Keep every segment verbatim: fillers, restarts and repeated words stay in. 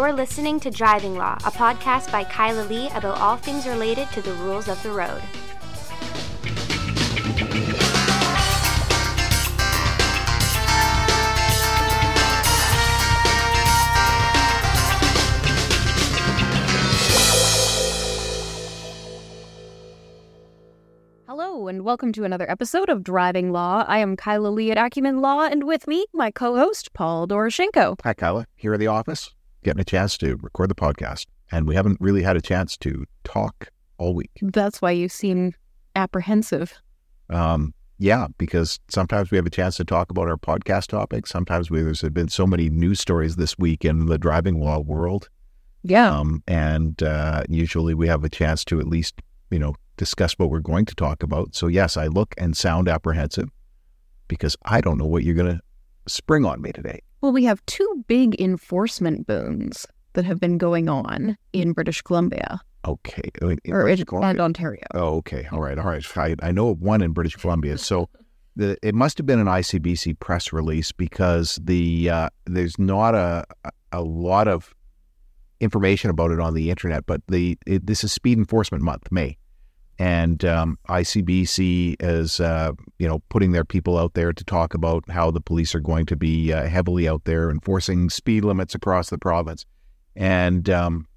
You're listening to Driving Law, a podcast by Kyla Lee about all things related to the rules of the road. Hello, and welcome to another episode of Driving Law. I am Kyla Lee at Acumen Law, and with me, my co-host, Paul Doroshenko. Hi, Kyla. Here at the office, getting a chance to record the podcast. And we haven't really had a chance to talk all week. That's why you seem apprehensive. Um, yeah, because sometimes we have a chance to talk about our podcast topics. Sometimes we, there's been so many news stories this week in the driving law world. Yeah. Um, and uh, usually we have a chance to at least, you know, discuss what we're going to talk about. So yes, I look and sound apprehensive because I don't know what you're going to spring on me today. Well, we have two big enforcement boons that have been going on in British Columbia. Okay. In or British in, Columbia? And Ontario. Oh, okay. All right. All right. I, I know of one in British Columbia. So the, it must have been an I C B C press release because the uh, there's not a a lot of information about it on the internet, but the it, this is Speed Enforcement Month, May. And um, I C B C is, uh, you know, putting their people out there to talk about how the police are going to be uh, heavily out there enforcing speed limits across the province. And um,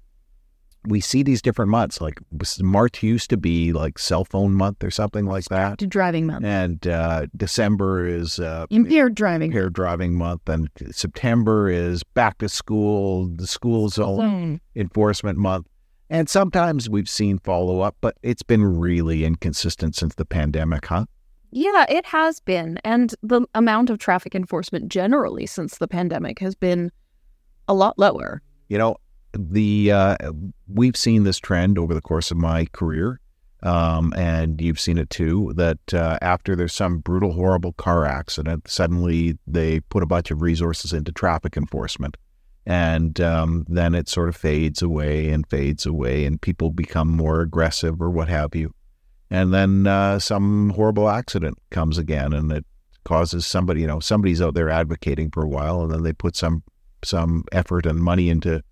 we see these different months. Like March used to be like cell phone month or something like that. To driving month. And uh, December is uh, impaired driving. Impaired driving month. And September is back to school, the school zone mm. enforcement month. And sometimes we've seen follow-up, but it's been really inconsistent since the pandemic, huh? Yeah, it has been. And the amount of traffic enforcement generally since the pandemic has been a lot lower. You know, the uh, we've seen this trend over the course of my career, um, and you've seen it too, that uh, after there's some brutal, horrible car accident, suddenly they put a bunch of resources into traffic enforcement. And um, then it sort of fades away and fades away and people become more aggressive or what have you. And then uh, some horrible accident comes again and it causes somebody, you know, somebody's out there advocating for a while and then they put some some effort and money into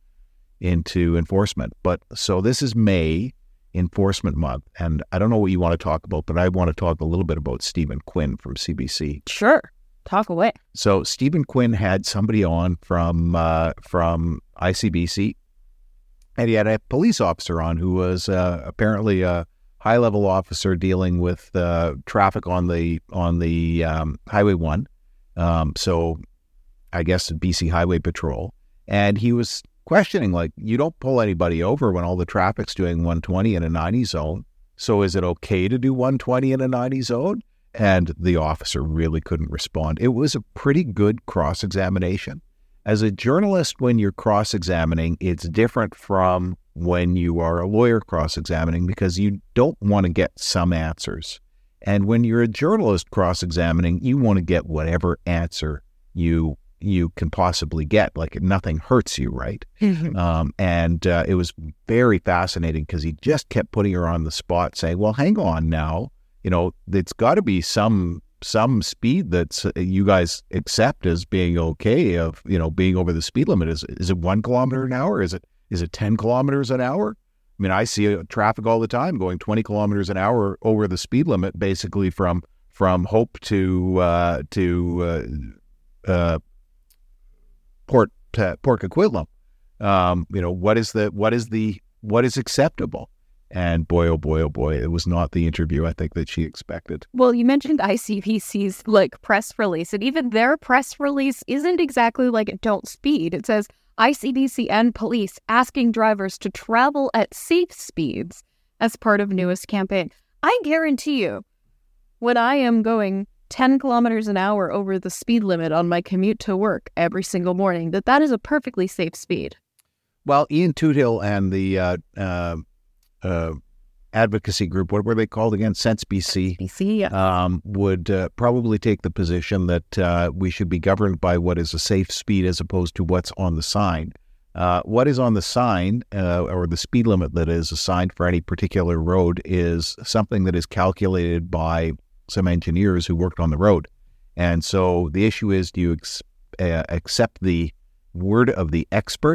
into enforcement. But so this is May, Enforcement Month. And I don't know what you want to talk about, but I want to talk a little bit about Stephen Quinn from C B C. Sure. Talk away. So Stephen Quinn had somebody on from uh, from I C B C, and he had a police officer on who was uh, apparently a high-level officer dealing with uh, traffic on the on the um, Highway one. Um, so I guess B C Highway Patrol, and he was questioning like, you don't pull anybody over when all the traffic's doing one twenty in a ninety zone. So is it okay to do one twenty in a ninety zone? And the officer really couldn't respond. It was a pretty good cross-examination. As a journalist, when you're cross-examining, it's different from when you are a lawyer cross-examining because you don't want to get some answers. And when you're a journalist cross-examining, you want to get whatever answer you you can possibly get. Like nothing hurts you, right? Mm-hmm. Um, and uh, it was very fascinating because he just kept putting her on the spot saying, well, hang on now. You know, it's got to be some some speed that uh, you guys accept as being okay of, you know, being over the speed limit. Is is it one kilometer an hour? Is it is it ten kilometers an hour? I mean, I see traffic all the time going twenty kilometers an hour over the speed limit, basically from from Hope to uh, to uh, uh, Port uh, Port Coquitlam. Um, you know, what is the what is the what is acceptable? And boy, oh boy, oh boy, it was not the interview I think that she expected. Well, you mentioned I C B C's like press release, and even their press release isn't exactly like don't speed. It says I C B C and police asking drivers to travel at safe speeds as part of newest campaign. I guarantee you, when I am going ten kilometers an hour over the speed limit on my commute to work every single morning, that that is a perfectly safe speed. Well, Ian Tootill and the uh, uh, Uh, advocacy group, what were they called again? Sense B C, B C yeah. um, would uh, probably take the position that uh, we should be governed by what is a safe speed as opposed to what's on the sign. Uh, what is on the sign uh, or the speed limit that is assigned for any particular road is something that is calculated by some engineers who worked on the road. And so the issue is, do you ex- uh, accept the word of the experts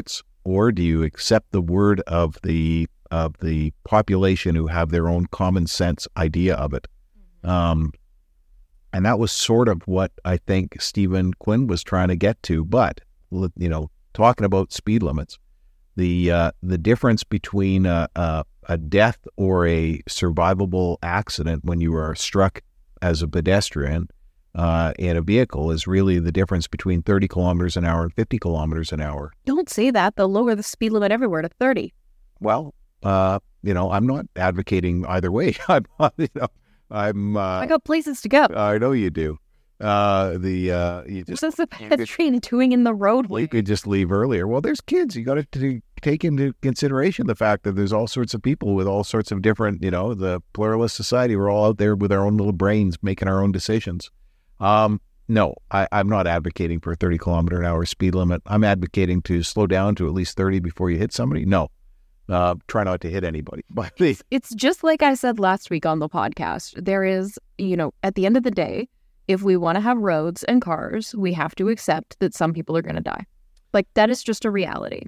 or do you accept the word of the of the population who have their own common sense idea of it? Mm-hmm. Um, and that was sort of what I think Stephen Quinn was trying to get to. But, you know, talking about speed limits, the uh, the difference between a, a, a death or a survivable accident when you are struck as a pedestrian uh, in a vehicle is really the difference between thirty kilometers an hour and fifty kilometers an hour. Don't say that. They'll lower the speed limit everywhere to thirty. Well, uh, you know, I'm not advocating either way. I'm, you know, I'm. Uh, I got places to go. I know you do. Uh, the uh, you just what's the pedestrian doing in the roadway? You could just leave earlier. Well, there's kids. You got to take into consideration the fact that there's all sorts of people with all sorts of different, you know, the pluralist society. We're all out there with our own little brains making our own decisions. Um, no, I, I'm not advocating for a thirty kilometer an hour speed limit. I'm advocating to slow down to at least thirty before you hit somebody. No, uh, try not to hit anybody. But the, it's, it's just like I said last week on the podcast. There is, you know, at the end of the day, if we want to have roads and cars, we have to accept that some people are going to die. Like, that is just a reality.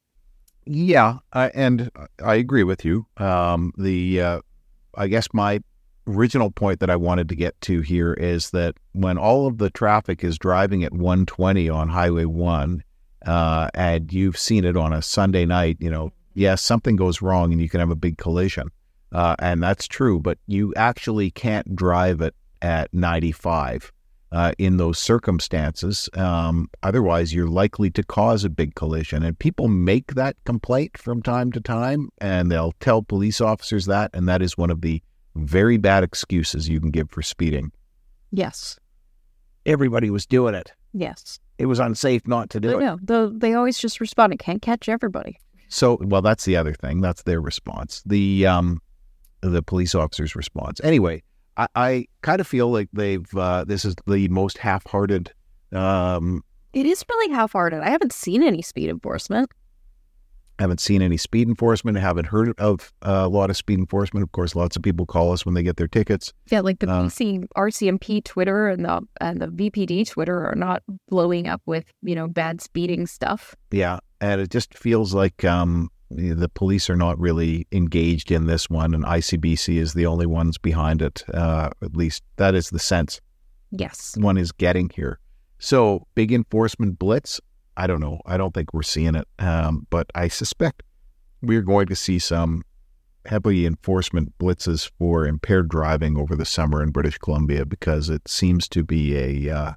Yeah, uh, and I agree with you. Um, the uh, I guess my original point that I wanted to get to here is that when all of the traffic is driving at one twenty on Highway one, uh, and you've seen it on a Sunday night, you know, yes, something goes wrong and you can have a big collision. Uh, and that's true, but you actually can't drive it at ninety-five uh, in those circumstances. Um, otherwise, you're likely to cause a big collision. And people make that complaint from time to time, and they'll tell police officers that, and that is one of the very bad excuses you can give for speeding. Yes. Everybody was doing it. Yes. It was unsafe not to do I it. know. The, they always just respond, it can't catch everybody. So, well, that's the other thing. That's their response. The um, the police officer's response. Anyway, I, I kind of feel like they've, uh, this is the most half-hearted. Um, it is really half-hearted. I haven't seen any speed enforcement. Haven't seen any speed enforcement. Haven't heard of uh, a lot of speed enforcement. Of course, lots of people call us when they get their tickets. Yeah, like the uh, P C, R C M P Twitter and the and the V P D Twitter are not blowing up with, you know, bad speeding stuff. Yeah, and it just feels like um, the police are not really engaged in this one, and I C B C is the only ones behind it. Uh, at least that is the sense yes, one is getting here. So, big enforcement blitz. I don't know. I don't think we're seeing it, um, but I suspect we're going to see some heavy enforcement blitzes for impaired driving over the summer in British Columbia, because it seems to be a uh,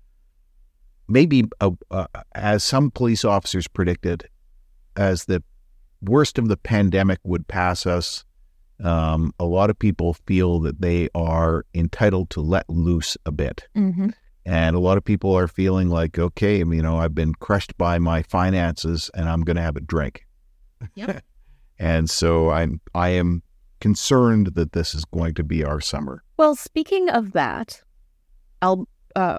maybe a, uh, as some police officers predicted, as the worst of the pandemic would pass us. Um, a lot of people feel that they are entitled to let loose a bit. Mm-hmm. And a lot of people are feeling like, okay, you know, I've been crushed by my finances and I'm going to have a drink. Yep. And so I'm, I am concerned that this is going to be our summer. Well, speaking of that, Al- uh,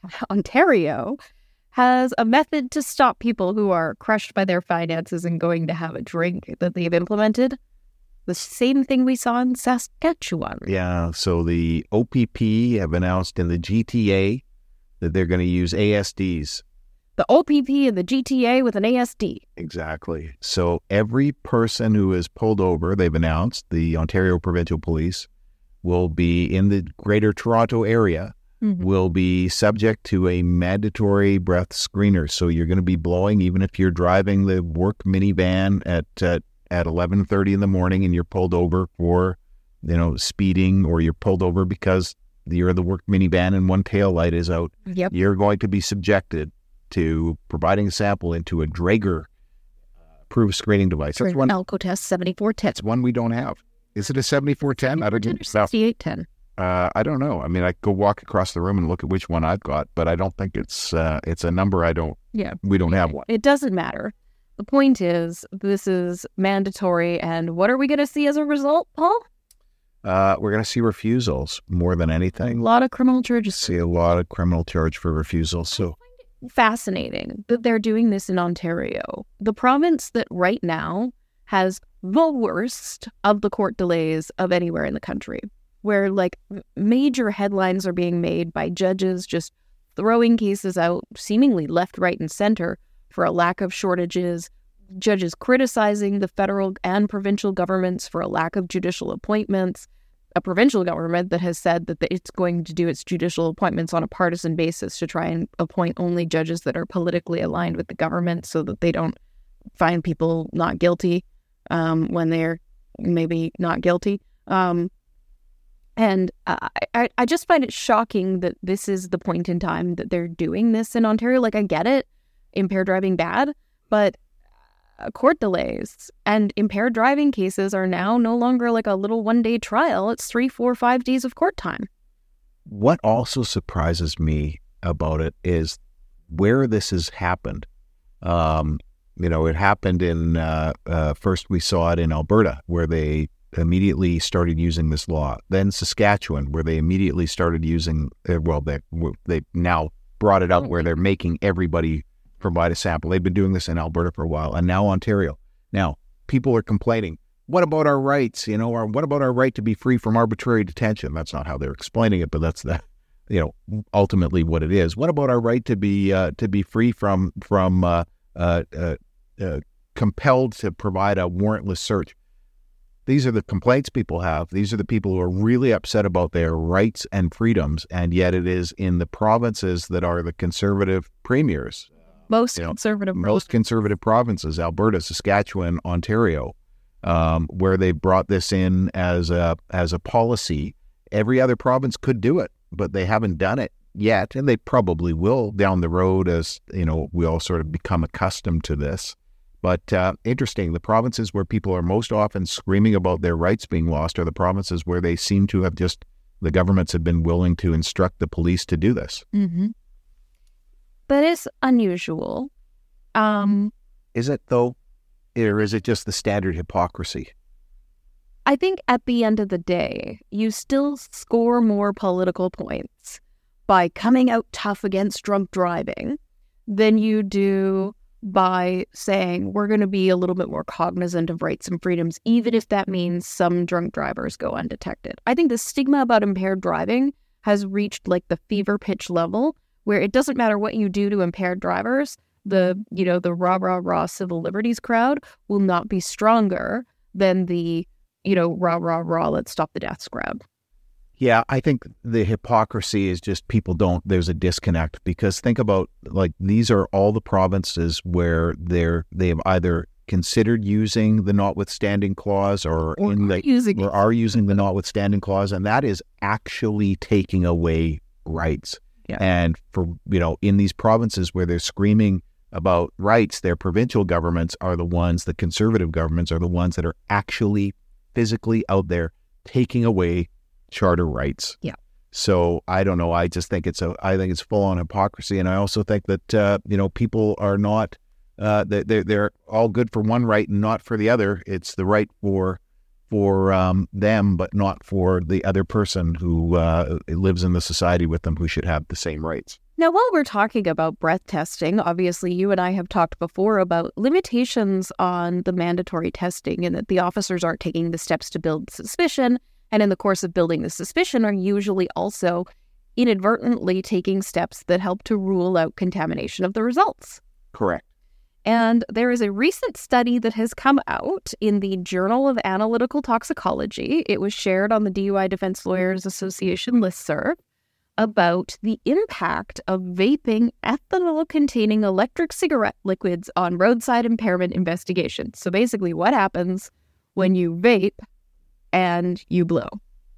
Ontario has a method to stop people who are crushed by their finances and going to have a drink that they've implemented. The same thing we saw in Saskatchewan. Yeah, so the O P P have announced in the G T A that they're going to use A S Ds. The O P P and the G T A with an A S D. Exactly. So every person who is pulled over, they've announced, the Ontario Provincial Police will be in the Greater Toronto area, mm-hmm. will be subject to a mandatory breath screener. So you're going to be blowing, even if you're driving the work minivan at uh, at eleven thirty in the morning and you're pulled over for, you know, speeding, or you're pulled over because you're in the work minivan and one tail light is out. Yep. You're going to be subjected to providing a sample into a Draeger approved screening device. That's one Alcotest seventy-four ten. It's one we don't have. Is it a seventy-four ten? I don't know. sixty-eight ten. Uh, I don't know. I mean, I go walk across the room and look at which one I've got, but I don't think it's uh, it's a number I don't. Yeah. We don't have one. It doesn't matter. The point is, this is mandatory, and what are we going to see as a result, Paul? Uh, we're going to see refusals more than anything. A lot of criminal charges. See a lot of criminal charge for refusals. So fascinating that they're doing this in Ontario, the province that right now has the worst of the court delays of anywhere in the country, where like major headlines are being made by judges just throwing cases out seemingly left, right, and center for a lack of shortages, judges criticizing the federal and provincial governments for a lack of judicial appointments, a provincial government that has said that it's going to do its judicial appointments on a partisan basis to try and appoint only judges that are politically aligned with the government so that they don't find people not guilty um, when they're maybe not guilty. Um, and I, I, I just find it shocking that this is the point in time that they're doing this in Ontario. Like, I get it, impaired driving bad, but uh, court delays and impaired driving cases are now no longer like a little one-day trial. It's three, four, five days of court time. What also surprises me about it is where this has happened. Um, you know, it happened in, uh, uh, first we saw it in Alberta, where they immediately started using this law. Then Saskatchewan, where they immediately started using, uh, well, they they now brought it up where they're making everybody provide a sample. They've been doing this in Alberta for a while, and now Ontario. Now, people are complaining, what about our rights? You know, or what about our right to be free from arbitrary detention? That's not how they're explaining it, but that's the, you know, ultimately what it is. What about our right to be uh, to be free from from uh, uh, uh, uh, compelled to provide a warrantless search? These are the complaints people have. These are the people who are really upset about their rights and freedoms, and yet it is in the provinces that are the conservative premiers. Most you know, conservative. Most conservative provinces, Alberta, Saskatchewan, Ontario, um, where they brought this in as a as a policy. Every other province could do it, but they haven't done it yet, and they probably will down the road as, you know, we all sort of become accustomed to this. But uh, interesting, the provinces where people are most often screaming about their rights being lost are the provinces where they seem to have just, the governments have been willing to instruct the police to do this. Mm-hmm. That is unusual. Um, is it, though? Or is it just the standard hypocrisy? I think at the end of the day, you still score more political points by coming out tough against drunk driving than you do by saying we're going to be a little bit more cognizant of rights and freedoms, even if that means some drunk drivers go undetected. I think the stigma about impaired driving has reached like the fever pitch level where it doesn't matter what you do to impaired drivers, the, you know, the rah, rah, rah civil liberties crowd will not be stronger than the, you know, rah, rah, rah, let's stop the deaths crowd. Yeah, I think the hypocrisy is just people don't, there's a disconnect, because think about, like, these are all the provinces where they're, they have either considered using the notwithstanding clause or, or, in the, using or are using the notwithstanding clause, and that is actually taking away rights. Yeah. And for, you know, in these provinces where they're screaming about rights, their provincial governments are the ones, the conservative governments are the ones that are actually physically out there taking away charter rights. Yeah. So I don't know. I just think it's a. I think it's full on hypocrisy, and I also think that uh, you know, people are not. Uh, they're they're all good for one right and not for the other. It's the right for for um, them, but not for the other person who uh, lives in the society with them, who should have the same rights. Now, while we're talking about breath testing, obviously you and I have talked before about limitations on the mandatory testing and that the officers aren't taking the steps to build suspicion. And in the course of building the suspicion are usually also inadvertently taking steps that help to rule out contamination of the results. Correct. And there is a recent study that has come out in the Journal of Analytical Toxicology. It was shared on the D U I Defense Lawyers Association listserv about the impact of vaping ethanol-containing electric cigarette liquids on roadside impairment investigations. So basically what happens when you vape and you blow.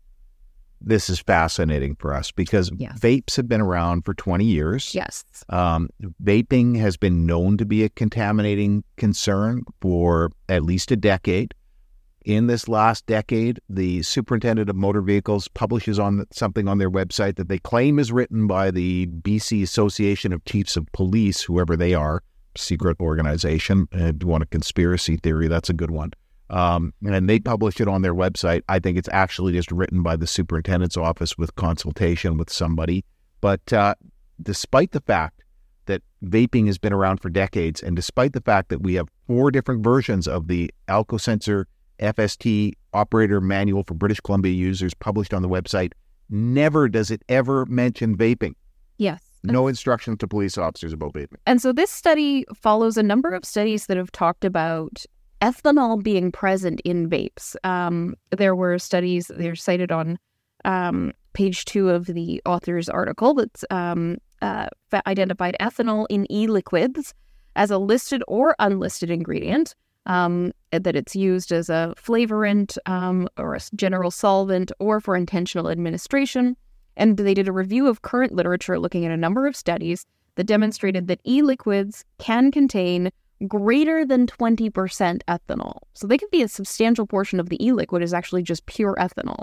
This is fascinating for us because yes. vapes have been around for twenty years. Yes. Um, vaping has been known to be a contaminating concern for at least a decade. In this last decade, the Superintendent of Motor Vehicles publishes on something on their website that they claim is written by the B C Association of Chiefs of Police, whoever they are, secret organization. Uh, do you want a conspiracy theory? That's a good one. Um, and they publish it on their website. I think it's actually just written by the superintendent's office with consultation with somebody. But uh, despite the fact that vaping has been around for decades, and despite the fact that we have four different versions of the AlcoSensor F S T operator manual for British Columbia users published on the website, never does it ever mention vaping. Yes. No instruction to police officers about vaping. And so this study follows a number of studies that have talked about ethanol being present in vapes. Um, there were studies, they're cited on um, page two of the author's article, that's um, uh, identified ethanol in e-liquids as a listed or unlisted ingredient, um, that it's used as a flavorant um, or a general solvent or for intentional administration. And they did a review of current literature looking at a number of studies that demonstrated that e-liquids can contain greater than twenty percent ethanol. So they can be a substantial portion of the e-liquid is actually just pure ethanol.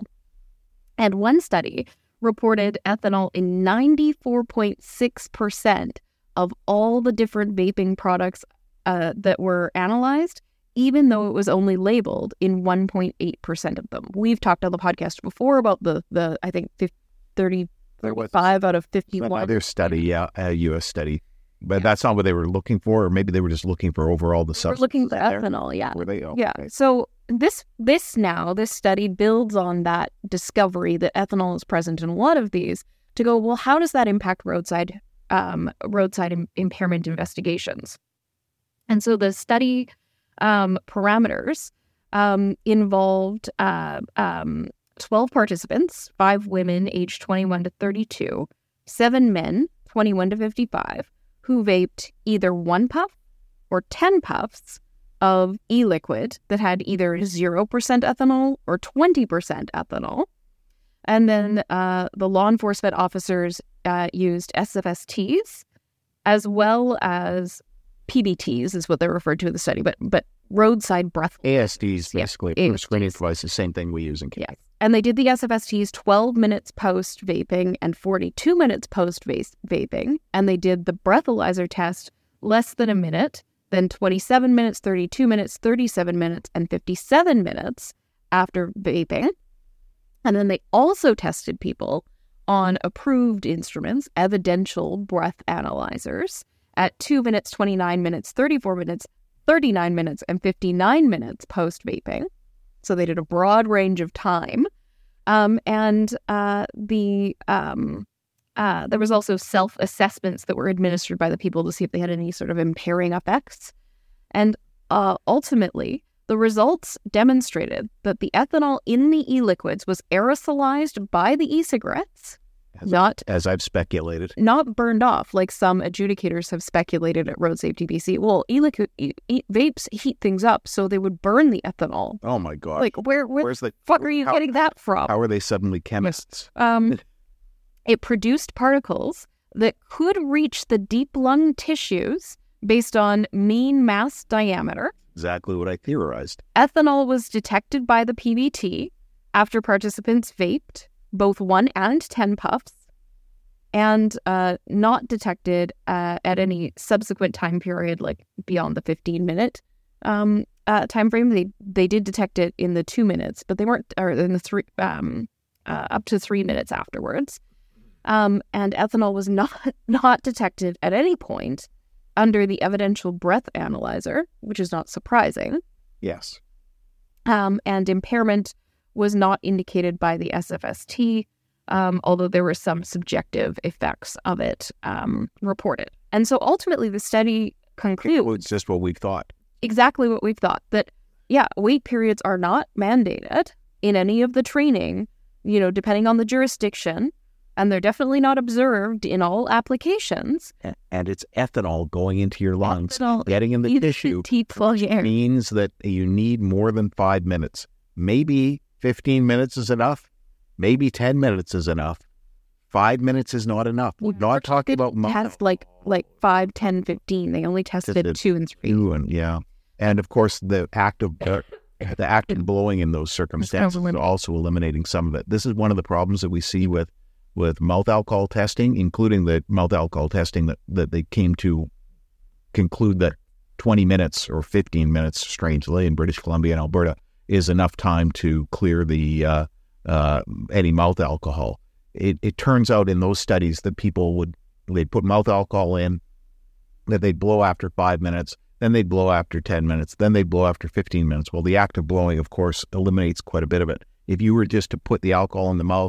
And one study reported ethanol in ninety-four point six percent of all the different vaping products uh, that were analyzed, even though it was only labeled in one point eight percent of them. We've talked on the podcast before about the, the I think, thirty, thirty-five out of fifty-one. Another study, yeah, a U S study. But yeah. That's not what they were looking for, or maybe they were just looking for overall the substance. We're looking for ethanol, yeah. Were they? Oh, yeah. Okay. So this this now, this study builds on that discovery that ethanol is present in a lot of these to go, well, how does that impact roadside um, roadside im- impairment investigations? And so the study um, parameters um, involved uh, um, twelve participants, five women aged twenty-one to thirty-two, seven men, twenty-one to fifty-five, who vaped either one puff or ten puffs of e-liquid that had either zero percent ethanol or twenty percent ethanol. And then uh, the law enforcement officers uh, used S F S Ts as well as P B Ts is what they're referred to in the study, but but roadside breath. A S Ds, basically, yeah, for screening devices, same thing we use in Canada. Yes. And they did the S F S Ts twelve minutes post-vaping and forty-two minutes post-vaping. And they did the breathalyzer test less than a minute, then twenty-seven minutes, thirty-two minutes, thirty-seven minutes, and fifty-seven minutes after vaping. And then they also tested people on approved instruments, evidential breath analyzers, at two minutes, twenty-nine minutes, thirty-four minutes, thirty-nine minutes, and fifty-nine minutes post-vaping. So they did a broad range of time. Um, and uh, the um, uh, there was also self-assessments that were administered by the people to see if they had any sort of impairing effects. And uh, ultimately, the results demonstrated that the ethanol in the e-liquids was aerosolized by the e-cigarettes, As, not as I've speculated. not burned off like some adjudicators have speculated at Road Safety B C. Well, e-liquid, e- e- vapes heat things up, so they would burn the ethanol. Oh my God! Like, where, where Where's the fuck are you how, getting that from? How are they suddenly chemists? Um, it produced particles that could reach the deep lung tissues based on mean mass diameter. Exactly what I theorized. Ethanol was detected by the P B T after participants vaped both one and ten puffs, and uh, not detected uh, at any subsequent time period, like beyond the fifteen minute um, uh, time frame. They they did detect it in the two minutes, but they weren't, or in the three um, uh, up to three minutes afterwards. Um, and ethanol was not not detected at any point under the evidential breath analyzer, which is not surprising. Yes. Um, and impairment was not indicated by the S F S T, um, although there were some subjective effects of it um, reported. And so ultimately the study concludes It's just what we thought. exactly what we've thought, that, yeah, wait periods are not mandated in any of the training, you know, depending on the jurisdiction, and they're definitely not observed in all applications. And it's ethanol going into your lungs, Ethanol getting in the in the tissue, teeth full air. means that you need more than five minutes. Maybe fifteen minutes is enough. Maybe ten minutes is enough. Five minutes is not enough. We're not talking about They test like like five, ten, fifteen. They only tested Tested two and three. Two and yeah, and of course the act of uh, the act of blowing in those circumstances is also eliminating some of it. This is one of the problems that we see with with mouth alcohol testing, including the mouth alcohol testing that, that they came to conclude that twenty minutes or fifteen minutes, strangely, in British Columbia and Alberta, is enough time to clear the uh, uh, any mouth alcohol. It, it turns out in those studies that people would, they'd put mouth alcohol in, that they'd blow after five minutes, then they'd blow after ten minutes, then they'd blow after fifteen minutes. Well, the act of blowing, of course, eliminates quite a bit of it. If you were just to put the alcohol in the mouth,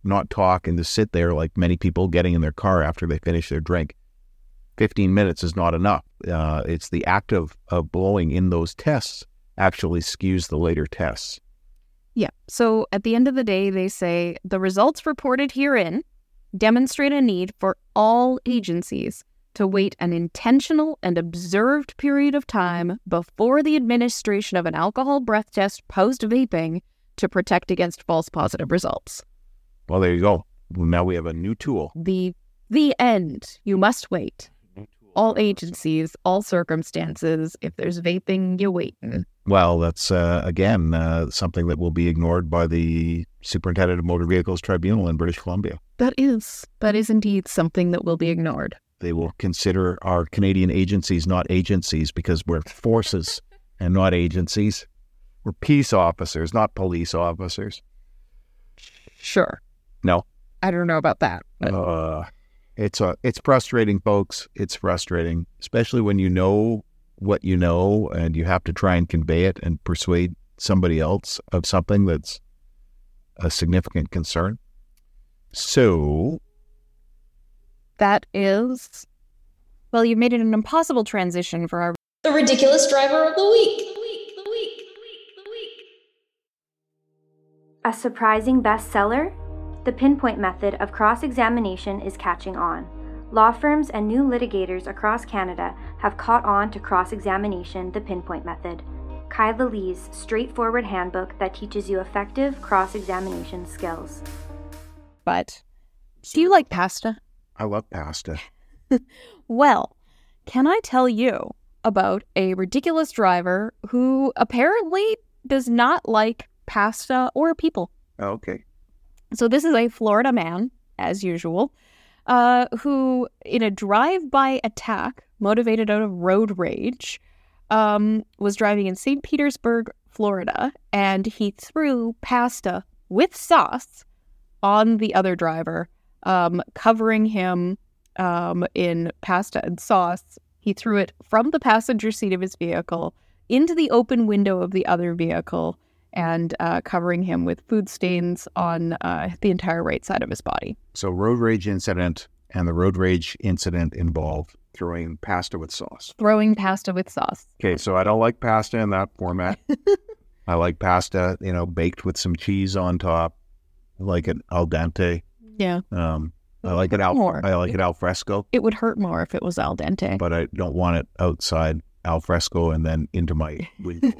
not talk and to sit there like many people getting in their car after they finish their drink. fifteen minutes is not enough. Uh, it's the act of, of blowing in those tests actually skews the later tests. Yeah. So at the end of the day, they say the results reported herein demonstrate a need for all agencies to wait an intentional and observed period of time before the administration of an alcohol breath test post-vaping to protect against false positive results. Well, there you go. Now we have a new tool. The the end. You must wait. All agencies, all circumstances. If there's vaping, you wait. Well, that's, uh, again, uh, something that will be ignored by the Superintendent of Motor Vehicles Tribunal in British Columbia. That is. That is indeed something that will be ignored. They will consider our Canadian agencies not agencies because we're forces and not agencies. We're peace officers, not police officers. Sure. No. I don't know about that. But... Uh, it's uh, it's frustrating, folks. It's frustrating, especially when you know what you know and you have to try and convey it and persuade somebody else of something that's a significant concern. So... That is, well, you've made it an impossible transition for our... The ridiculous driver of the week. The week, the week, the week, the week. A surprising bestseller? The pinpoint method of cross-examination is catching on. Law firms and new litigators across Canada have caught on to cross-examination, the pinpoint method. Kyla Lee's straightforward handbook that teaches you effective cross-examination skills. But, do you like pasta? I love pasta. Well, can I tell you about a ridiculous driver who apparently does not like pasta or people? Okay. So this is a Florida man, as usual, uh, who, in a drive-by attack motivated out of road rage, um, was driving in Saint Petersburg, Florida, and he threw pasta with sauce on the other driver, um, covering him um, in pasta and sauce. He threw it from the passenger seat of his vehicle into the open window of the other vehicle, and uh, covering him with food stains on uh, the entire right side of his body. So road rage incident, and the road rage incident involved throwing pasta with sauce. Throwing pasta with sauce. Okay, so I don't like pasta in that format. I like pasta, you know, baked with some cheese on top. I like it al dente. Yeah. Um, I like it al. More. I like it al fresco. It would hurt more if it was al dente. But I don't want it outside al fresco and then into my window.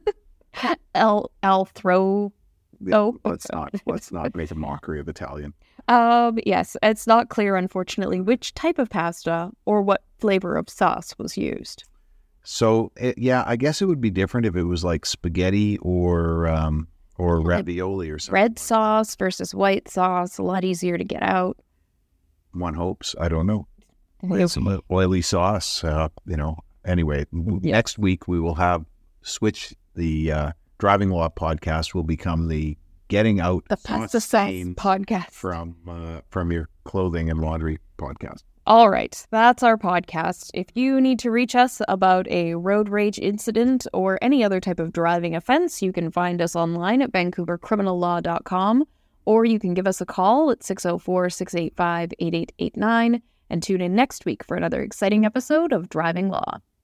I'll I'll throw. Oh, let's not let's not make a mockery of Italian. Um. Yes, it's not clear, unfortunately, which type of pasta or what flavor of sauce was used. So it, yeah, I guess it would be different if it was like spaghetti or um or ravioli or something. Red sauce versus white sauce, a lot easier to get out. One hopes. I don't know. It's some oily sauce. Uh, you know. Anyway, yeah. Next week we will have switch. The uh, Driving Law podcast will become the Getting Out the Pasta Sauce podcast from uh, from your clothing and laundry podcast. All right, that's our podcast. If you need to reach us about a road rage incident or any other type of driving offense, you can find us online at vancouver criminal law dot com, or you can give us a call at six oh four, six eight five, eight eight eight nine and tune in next week for another exciting episode of Driving Law.